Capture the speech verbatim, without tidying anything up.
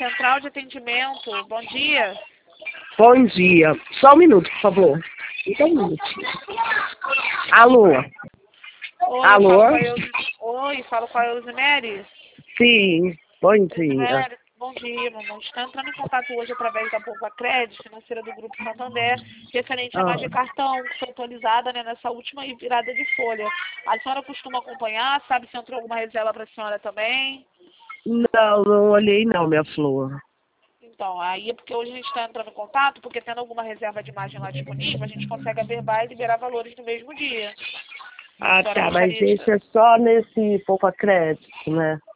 Central de Atendimento. Bom dia. Bom dia. Só um minuto, por favor. Só um minutinho. Alô? Oi, Alô? Falo com a Euse... Oi, falo com a Eusimere. Sim, bom dia. Eusimere, bom dia, mamãe. Está entrando em contato hoje através da Poupa Crédito, financeira do Grupo Santander, referente à Ah. margem de cartão, que foi atualizada, né, nessa última virada de folha. A senhora costuma acompanhar? Sabe se entrou alguma reserva para a senhora também? Não, não olhei não, minha flor. Então, aí é porque hoje a gente está entrando em contato, porque tendo alguma reserva de margem lá disponível, a gente consegue averbar e liberar valores no mesmo dia. Ah, A senhora tá, mas gostaria de... esse é só nesse poupa crédito, né?